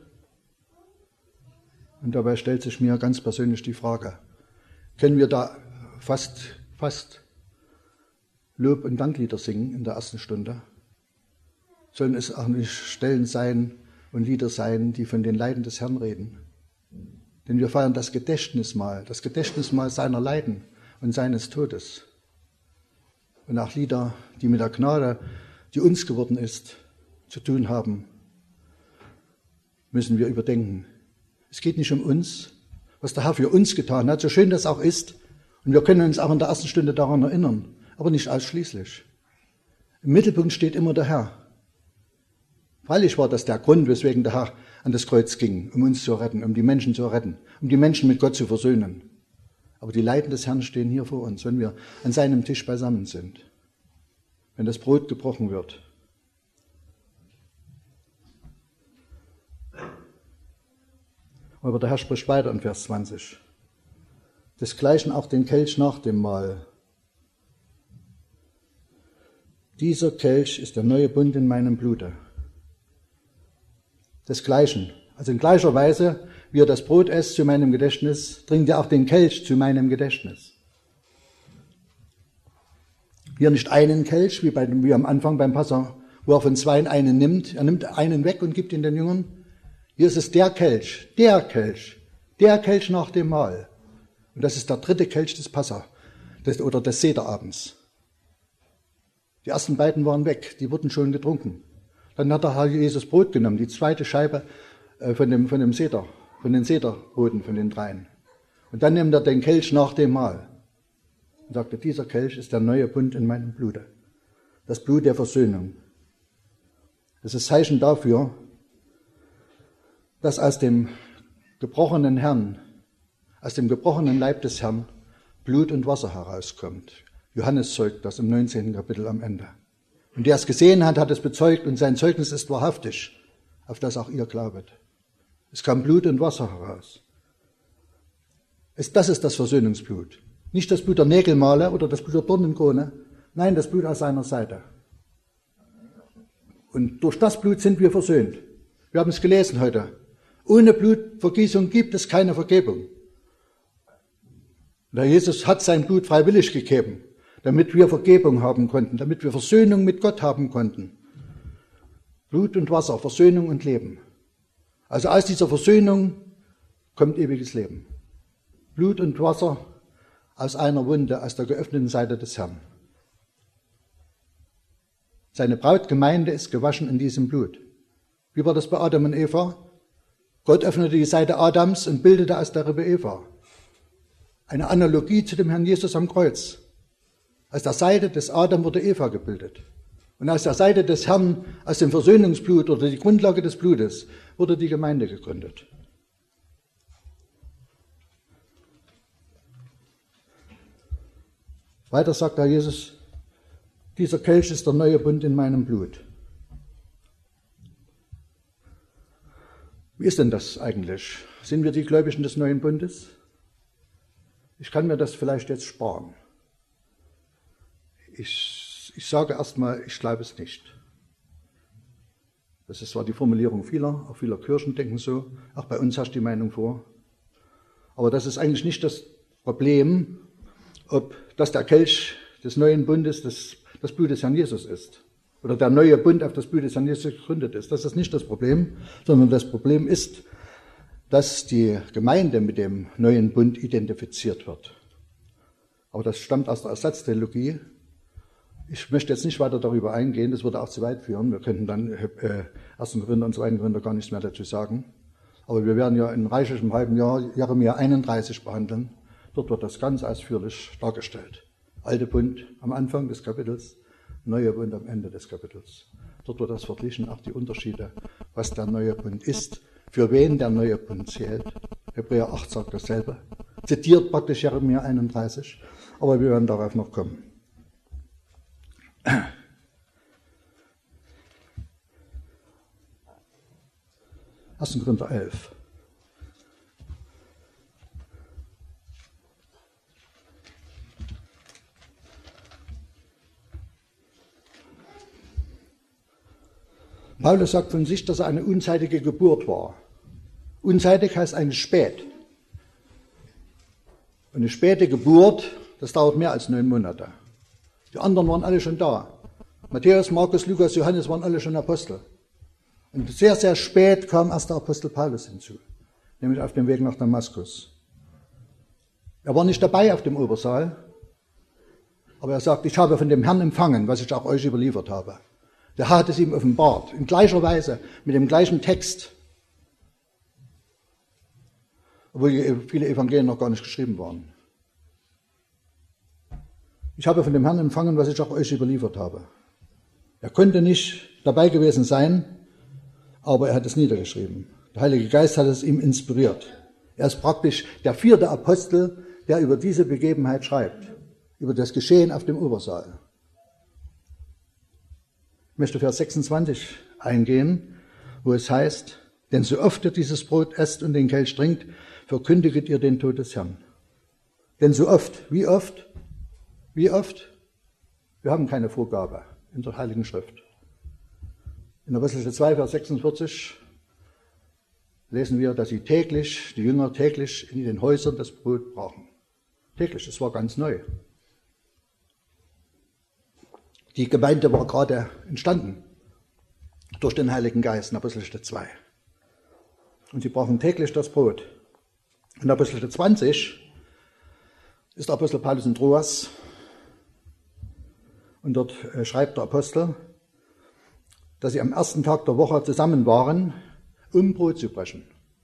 Und dabei stellt sich mir ganz persönlich die Frage, können wir da fast, fast Lob- und Danklieder singen in der ersten Stunde? Sollen es auch nicht Stellen sein und Lieder sein, die von den Leiden des Herrn reden? Denn wir feiern das Gedächtnismahl, das Gedächtnismahl seiner Leiden und seines Todes. Und auch Lieder, die mit der Gnade, die uns geworden ist, zu tun haben, müssen wir überdenken. Es geht nicht um uns, was der Herr für uns getan hat, so schön das auch ist. Und wir können uns auch in der ersten Stunde daran erinnern, aber nicht ausschließlich. Im Mittelpunkt steht immer der Herr. Freilich war das der Grund, weswegen der Herr an das Kreuz ging, um uns zu retten, um die Menschen zu retten, um die Menschen mit Gott zu versöhnen. Aber die Leiden des Herrn stehen hier vor uns, wenn wir an seinem Tisch beisammen sind, wenn das Brot gebrochen wird. Aber der Herr spricht weiter in Vers zwanzig. Desgleichen auch den Kelch nach dem Mahl. Dieser Kelch ist der neue Bund in meinem Blute. Desgleichen, also in gleicher Weise, wie ihr das Brot esst zu meinem Gedächtnis, trinkt ihr auch den Kelch zu meinem Gedächtnis. Hier nicht einen Kelch, wie, bei, wie am Anfang beim Passa, wo er von zweien einen nimmt. Er nimmt einen weg und gibt ihn den Jüngern. Hier ist es der Kelch, der Kelch, der Kelch nach dem Mahl. Und das ist der dritte Kelch des Passa des, oder des Sederabends. Die ersten beiden waren weg, die wurden schon getrunken. Dann hat der Herr Jesus Brot genommen, die zweite Scheibe von dem, von dem Seder, von den Sederbroten, von den dreien. Und dann nimmt er den Kelch nach dem Mahl und sagte, dieser Kelch ist der neue Bund in meinem Blute, das Blut der Versöhnung. Es ist Zeichen dafür, dass aus dem gebrochenen Herrn, aus dem gebrochenen Leib des Herrn Blut und Wasser herauskommt. Johannes zeugt das im neunzehnten Kapitel am Ende. Und der es gesehen hat, hat es bezeugt und sein Zeugnis ist wahrhaftig, auf das auch ihr glaubet. Es kam Blut und Wasser heraus. Es, das ist das Versöhnungsblut. Nicht das Blut der Nägelmale oder das Blut der Dornenkrone, nein, das Blut aus seiner Seite. Und durch das Blut sind wir versöhnt. Wir haben es gelesen heute. Ohne Blutvergießung gibt es keine Vergebung. Der Jesus hat sein Blut freiwillig gegeben, damit wir Vergebung haben konnten, damit wir Versöhnung mit Gott haben konnten. Blut und Wasser, Versöhnung und Leben. Also aus dieser Versöhnung kommt ewiges Leben. Blut und Wasser aus einer Wunde, aus der geöffneten Seite des Herrn. Seine Brautgemeinde ist gewaschen in diesem Blut. Wie war das bei Adam und Eva? Gott öffnete die Seite Adams und bildete aus der Rippe Eva. Eine Analogie zu dem Herrn Jesus am Kreuz. Aus der Seite des Adam wurde Eva gebildet. Und aus der Seite des Herrn, aus dem Versöhnungsblut oder die Grundlage des Blutes, wurde die Gemeinde gegründet. Weiter sagt Herr Jesus, dieser Kelch ist der neue Bund in meinem Blut. Wie ist denn das eigentlich? Sind wir die Gläubigen des neuen Bundes? Ich kann mir das vielleicht jetzt sparen. Ich, ich sage erstmal, ich glaube es nicht. Das ist zwar die Formulierung vieler, auch vieler Kirchen denken so, auch bei uns herrscht die Meinung vor. Aber das ist eigentlich nicht das Problem, ob das der Kelch des neuen Bundes das, das Blut des Herrn Jesus ist. Oder der neue Bund auf das Blut des Herrn Jesus gegründet ist. Das ist nicht das Problem, sondern das Problem ist, dass die Gemeinde mit dem neuen Bund identifiziert wird. Aber das stammt aus der Ersatztheologie. Ich möchte jetzt nicht weiter darüber eingehen, das würde auch zu weit führen. Wir könnten dann äh, ersten Korinther und zweiten Korinther gar nichts mehr dazu sagen. Aber wir werden ja in reichlichem halben Jahr Jeremia einunddreißig behandeln. Dort wird das ganz ausführlich dargestellt. Alte Bund am Anfang des Kapitels, neuer Bund am Ende des Kapitels. Dort wird das verglichen, auch die Unterschiede, was der neue Bund ist, für wen der neue Bund zählt. Hebräer acht sagt dasselbe. Zitiert praktisch Jeremia einunddreißig, aber wir werden darauf noch kommen. ersten Korinther elf. Paulus sagt von sich, dass er eine unzeitige Geburt war. Unzeitig heißt eigentlich spät. Und eine späte Geburt, das dauert mehr als neun Monate. Die anderen waren alle schon da. Matthäus, Markus, Lukas, Johannes waren alle schon Apostel. Und sehr, sehr spät kam erst der Apostel Paulus hinzu, nämlich auf dem Weg nach Damaskus. Er war nicht dabei auf dem Obersaal, aber er sagt, ich habe von dem Herrn empfangen, was ich auch euch überliefert habe. Der Herr hat es ihm offenbart, in gleicher Weise, mit dem gleichen Text. Obwohl viele Evangelien noch gar nicht geschrieben waren. Ich habe von dem Herrn empfangen, was ich auch euch überliefert habe. Er konnte nicht dabei gewesen sein, aber er hat es niedergeschrieben. Der Heilige Geist hat es ihm inspiriert. Er ist praktisch der vierte Apostel, der über diese Begebenheit schreibt, über das Geschehen auf dem Obersaal. Ich möchte Vers sechsundzwanzig eingehen, wo es heißt, denn so oft ihr dieses Brot esst und den Kelch trinkt, verkündiget ihr den Tod des Herrn. Denn so oft, wie oft? Wie oft? Wir haben keine Vorgabe in der Heiligen Schrift. In Apostelgeschichte zwei, Vers sechsundvierzig lesen wir, dass sie täglich, die Jünger täglich in den Häusern das Brot brachen. Täglich, das war ganz neu. Die Gemeinde war gerade entstanden durch den Heiligen Geist in Apostelgeschichte zwei. Und sie brachen täglich das Brot. In Apostelgeschichte zwanzig ist der Apostel Paulus in Troas und dort schreibt der Apostel, dass sie am ersten Tag der Woche zusammen waren, um Brot zu brechen.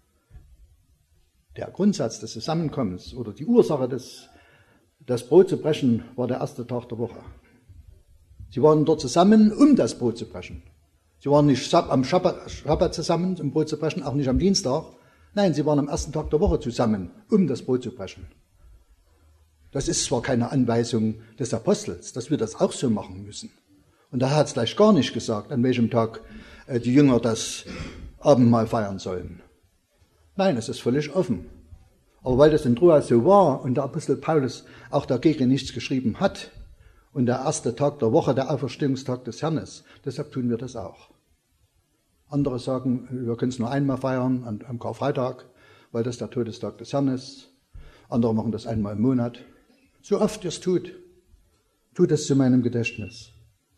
Der Grundsatz des Zusammenkommens oder die Ursache des das Brot zu brechen war der erste Tag der Woche. Sie waren dort zusammen, um das Brot zu brechen. Sie waren nicht am Schabbat zusammen, um Brot zu brechen, auch nicht am Dienstag. Nein, sie waren am ersten Tag der Woche zusammen, um das Brot zu brechen. Das ist zwar keine Anweisung des Apostels, dass wir das auch so machen müssen. Und da hat es gleich gar nicht gesagt, an welchem Tag äh, die Jünger das Abendmahl feiern sollen. Nein, es ist völlig offen. Aber weil das in Troas so war und der Apostel Paulus auch dagegen nichts geschrieben hat und der erste Tag der Woche der Auferstehungstag des Herrn ist, deshalb tun wir das auch. Andere sagen, wir können es nur einmal feiern, am Karfreitag, weil das der Todestag des Herrn ist. Andere machen das einmal im Monat. So oft ihr es tut, tut es zu meinem Gedächtnis.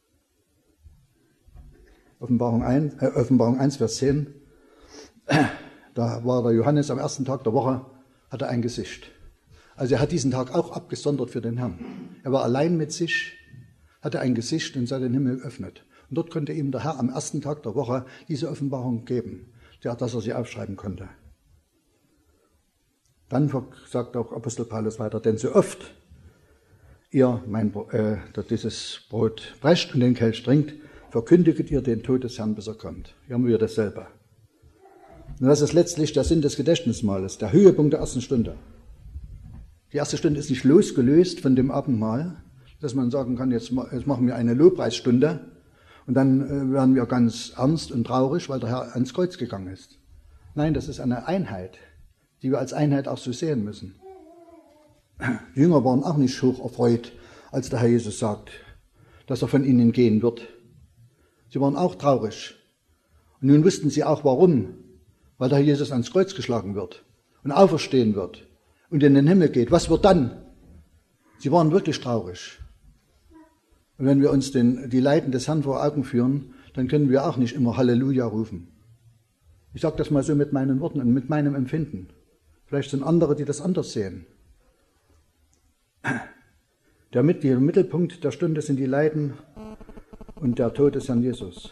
Offenbarung eins, äh, Offenbarung eins, Vers zehn. Da war der Johannes am ersten Tag der Woche, hatte ein Gesicht. Also er hat diesen Tag auch abgesondert für den Herrn. Er war allein mit sich, hatte ein Gesicht und sah den Himmel geöffnet. Und dort konnte ihm der Herr am ersten Tag der Woche diese Offenbarung geben, dass er sie aufschreiben konnte. Dann sagt auch Apostel Paulus weiter, denn so oft ihr mein, äh, dieses Brot brecht und den Kelch trinkt, verkündiget ihr den Tod des Herrn, bis er kommt. Hier haben wir dasselbe. Und das ist letztlich der Sinn des Gedächtnismahles, der Höhepunkt der ersten Stunde. Die erste Stunde ist nicht losgelöst von dem Abendmahl, dass man sagen kann, jetzt, jetzt machen wir eine Lobpreisstunde und dann werden wir ganz ernst und traurig, weil der Herr ans Kreuz gegangen ist. Nein, das ist eine Einheit, die wir als Einheit auch so sehen müssen. Die Jünger waren auch nicht hoch erfreut, als der Herr Jesus sagt, dass er von ihnen gehen wird. Sie waren auch traurig. Und nun wussten sie auch warum, weil der Herr Jesus ans Kreuz geschlagen wird und auferstehen wird und in den Himmel geht. Was wird dann? Sie waren wirklich traurig. Und wenn wir uns den, die Leiden des Herrn vor Augen führen, dann können wir auch nicht immer Halleluja rufen. Ich sage das mal so mit meinen Worten und mit meinem Empfinden. Vielleicht sind andere, die das anders sehen. Der Mittelpunkt der Stunde sind die Leiden und der Tod des Herrn Jesus.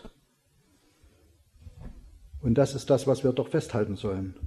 Und das ist das, was wir doch festhalten sollen.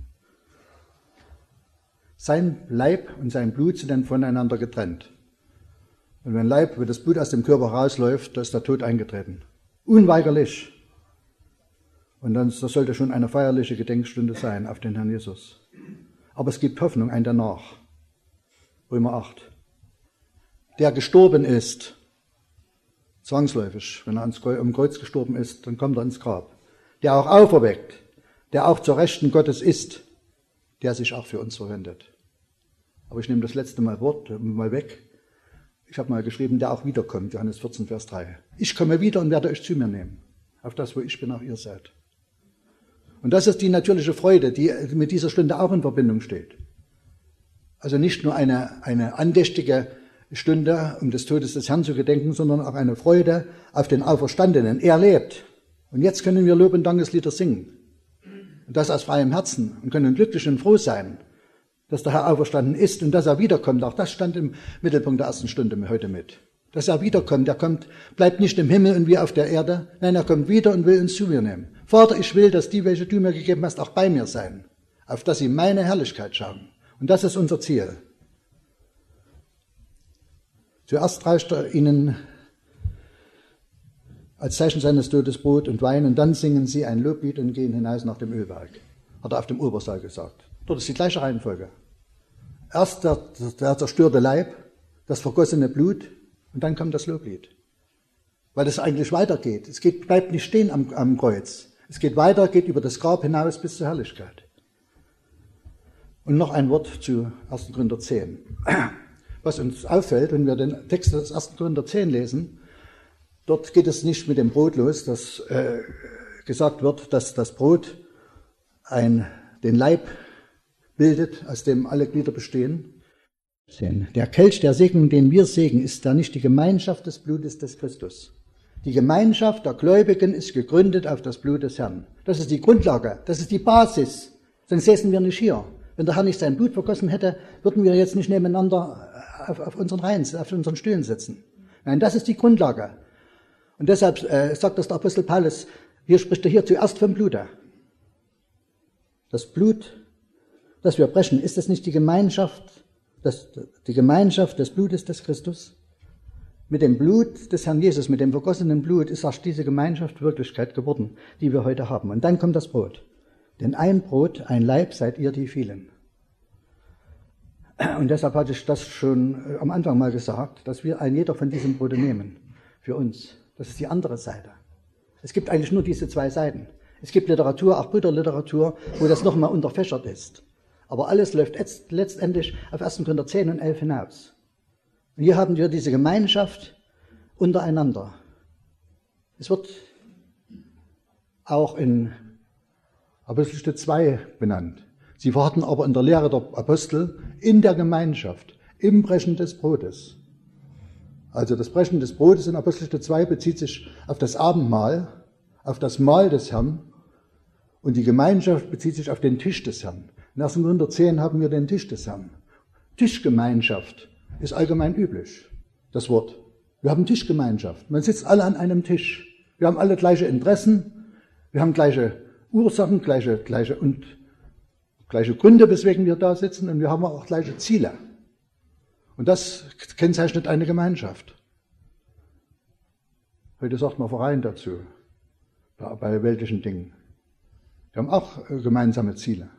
Sein Leib und sein Blut sind dann voneinander getrennt. Und wenn Leib, wenn das Blut aus dem Körper rausläuft, da ist der Tod eingetreten. Unweigerlich. Und dann das sollte schon eine feierliche Gedenkstunde sein auf den Herrn Jesus. Aber es gibt Hoffnung, ein danach. Römer acht. Der gestorben ist, zwangsläufig, wenn er ans Kreuz, am Kreuz gestorben ist, dann kommt er ins Grab. Der auch auferweckt, der auch zur Rechten Gottes ist, der sich auch für uns verwendet. Aber ich nehme das letzte Mal Wort mal weg. Ich habe mal geschrieben, der auch wiederkommt, Johannes vierzehn, Vers drei. Ich komme wieder und werde euch zu mir nehmen. Auf das, wo ich bin, auch ihr seid. Und das ist die natürliche Freude, die mit dieser Stunde auch in Verbindung steht. Also nicht nur eine, eine andächtige Stunde, um des Todes des Herrn zu gedenken, sondern auch eine Freude auf den Auferstandenen. Er lebt. Und jetzt können wir Lob- und Dankeslieder singen. Und das aus freiem Herzen und können glücklich und froh sein, dass der Herr auferstanden ist und dass er wiederkommt. Auch das stand im Mittelpunkt der ersten Stunde heute mit. Dass er wiederkommt. Er kommt, bleibt nicht im Himmel und wir auf der Erde. Nein, er kommt wieder und will uns zu mir nehmen. Vater, ich will, dass die, welche du mir gegeben hast, auch bei mir sein. Auf dass sie meine Herrlichkeit schauen. Und das ist unser Ziel. Zuerst reicht er ihnen als Zeichen seines Todes Brot und Wein und dann singen sie ein Loblied und gehen hinaus nach dem Ölberg. Hat er auf dem Obersaal gesagt. Dort ist die gleiche Reihenfolge. Erst der, der zerstörte Leib, das vergossene Blut und dann kommt das Loblied. Weil es eigentlich weitergeht. Es geht, bleibt nicht stehen am, am Kreuz. Es geht weiter, geht über das Grab hinaus bis zur Herrlichkeit. Und noch ein Wort zu ersten Korinther zehn. Was uns auffällt, wenn wir den Text des ersten Korinther zehn lesen, dort geht es nicht mit dem Brot los, dass äh, gesagt wird, dass das Brot ein, den Leib bildet, aus dem alle Glieder bestehen. Der Kelch der Segnung, den wir segnen, ist da nicht die Gemeinschaft des Blutes des Christus. Die Gemeinschaft der Gläubigen ist gegründet auf das Blut des Herrn. Das ist die Grundlage, das ist die Basis. Sonst säßen wir nicht hier. Wenn der Herr nicht sein Blut vergossen hätte, würden wir jetzt nicht nebeneinander auf, auf unseren Reihen, auf unseren Stühlen sitzen. Nein, das ist die Grundlage. Und deshalb äh, sagt das der Apostel Paulus, hier spricht er hier zuerst vom Blute. Das Blut, das wir brechen, ist es nicht die Gemeinschaft, das, die Gemeinschaft des Blutes des Christus? Mit dem Blut des Herrn Jesus, mit dem vergossenen Blut, ist auch diese Gemeinschaft Wirklichkeit geworden, die wir heute haben. Und dann kommt das Brot. Denn ein Brot, ein Leib seid ihr die vielen. Und deshalb hatte ich das schon am Anfang mal gesagt, dass wir ein jeder von diesem Brote nehmen. Für uns. Das ist die andere Seite. Es gibt eigentlich nur diese zwei Seiten. Es gibt Literatur, auch Brüderliteratur, wo das nochmal unterfächert ist. Aber alles läuft jetzt letztendlich auf ersten Korinther zehn und elf hinaus. Und hier haben wir diese Gemeinschaft untereinander. Es wird auch in Apostelgeschichte zwei benannt. Sie warten aber in der Lehre der Apostel in der Gemeinschaft, im Brechen des Brotes. Also das Brechen des Brotes in Apostelgeschichte zwei bezieht sich auf das Abendmahl, auf das Mahl des Herrn, und die Gemeinschaft bezieht sich auf den Tisch des Herrn. In ersten Korinther zehn haben wir den Tisch des Herrn. Tischgemeinschaft ist allgemein üblich, das Wort. Wir haben Tischgemeinschaft. Man sitzt alle an einem Tisch. Wir haben alle gleiche Interessen, wir haben gleiche Ursachen, gleiche, gleiche und gleiche Gründe, weswegen wir da sitzen, und wir haben auch gleiche Ziele. Und das kennzeichnet eine Gemeinschaft. Heute sagt man Verein dazu, bei weltlichen Dingen. Wir haben auch gemeinsame Ziele.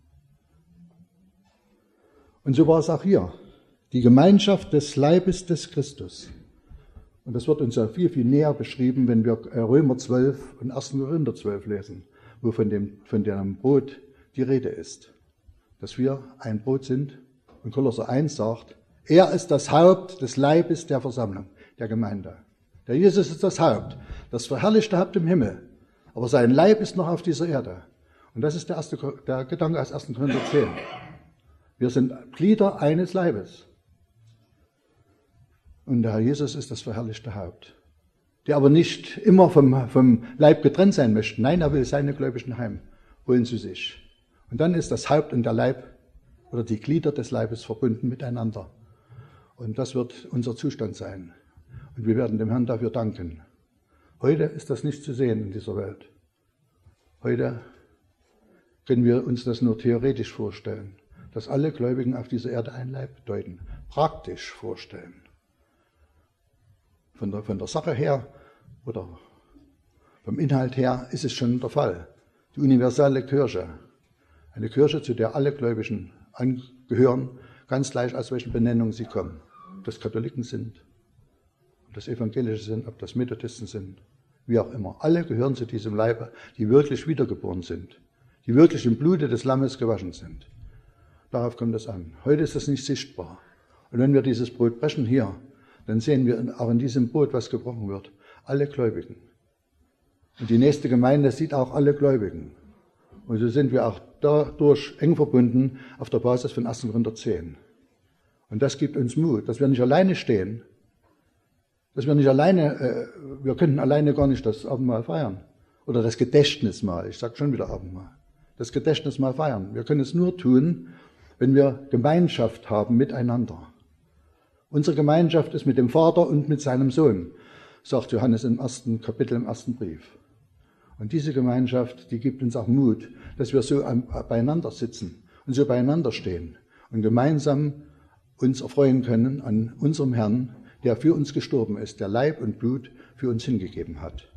Und so war es auch hier. Die Gemeinschaft des Leibes des Christus. Und das wird uns ja viel, viel näher beschrieben, wenn wir Römer zwölf und ersten Korinther zwölf lesen, wo von dem, von dem Brot die Rede ist. Dass wir ein Brot sind. Und Kolosser eins sagt, er ist das Haupt des Leibes der Versammlung, der Gemeinde. Der Jesus ist das Haupt, das verherrlichte Haupt im Himmel. Aber sein Leib ist noch auf dieser Erde. Und das ist der, erste, der Gedanke aus ersten Korinther zehn. Wir sind Glieder eines Leibes. Und der Herr Jesus ist das verherrlichte Haupt, der aber nicht immer vom, vom Leib getrennt sein möchte. Nein, er will seine Gläubigen heimholen zu sich. Und dann ist das Haupt und der Leib oder die Glieder des Leibes verbunden miteinander. Und das wird unser Zustand sein. Und wir werden dem Herrn dafür danken. Heute ist das nicht zu sehen in dieser Welt. Heute können wir uns das nur theoretisch vorstellen, dass alle Gläubigen auf dieser Erde ein Leib bedeuten. Praktisch vorstellen. Von der, von der Sache her oder vom Inhalt her ist es schon der Fall. Die universelle Kirche, eine Kirche, zu der alle Gläubigen angehören, ganz gleich aus welchen Benennungen sie kommen. Ob das Katholiken sind, ob das Evangelische sind, ob das Methodisten sind, wie auch immer. Alle gehören zu diesem Leibe, die wirklich wiedergeboren sind, die wirklich im Blute des Lammes gewaschen sind. Darauf kommt es an. Heute ist das nicht sichtbar. Und wenn wir dieses Brot brechen hier, dann sehen wir auch in diesem Brot, was gebrochen wird, alle Gläubigen. Und die nächste Gemeinde sieht auch alle Gläubigen. Und so sind wir auch dadurch eng verbunden auf der Basis von ersten Korinther zehn. Und das gibt uns Mut, dass wir nicht alleine stehen, dass wir nicht alleine, äh, wir könnten alleine gar nicht das Abendmahl feiern. Oder das Gedächtnismahl, ich sage schon wieder Abendmahl. Das Gedächtnismahl feiern. Wir können es nur tun, wenn wir Gemeinschaft haben miteinander. Unsere Gemeinschaft ist mit dem Vater und mit seinem Sohn, sagt Johannes im ersten Kapitel, im ersten Brief. Und diese Gemeinschaft, die gibt uns auch Mut, dass wir so beieinander sitzen und so beieinander stehen und gemeinsam uns erfreuen können an unserem Herrn, der für uns gestorben ist, der Leib und Blut für uns hingegeben hat.